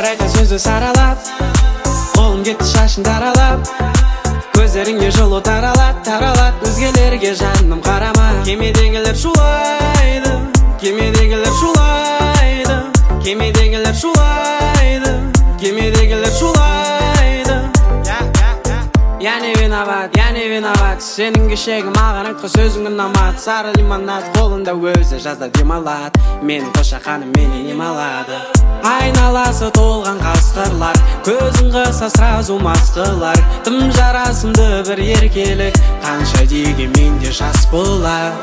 Әрбір айтқан сөзді саралап, қолым кетті шашын таралап, көздеріңе жылу таралат, өзгелерге жаным қарама. Кемедегілер шулайды, кемедегілер шулайды, кемедегілер шулайды, кемедегілер шулайды. Я не виноват, сенің кешегі маған айтқан сөзің ұнамады. Сары лимонад қолында өзі жазда демалады, менің қошақаным менен емалады. Айналасы толған қасқырлар, көзін қыса сразу масқылар. Тым жарасымды бір еркелік, қанша деген менде жас болар.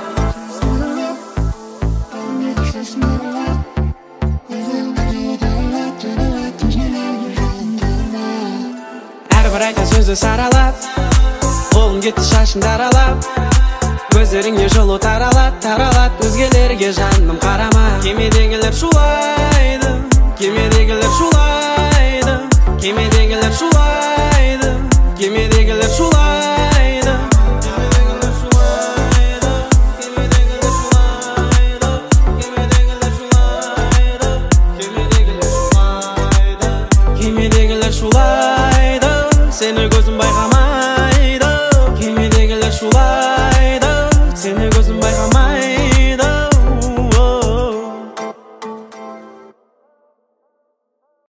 Әрбір айтқан сөзді саралап, қолым кетті шашын таралап, көздеріңе жылу таралат, өзгелерге жаным қарама. Кемедегілер шулайды, кемедегілер шулайды, кемедегілер шулайды, кемедегілер шулайды, кемедегілер шулайды, кемедегілер шулайды, кемедегілер шулайды, кемедегілер шулайды, кемедегілер шулайды. Сені көзім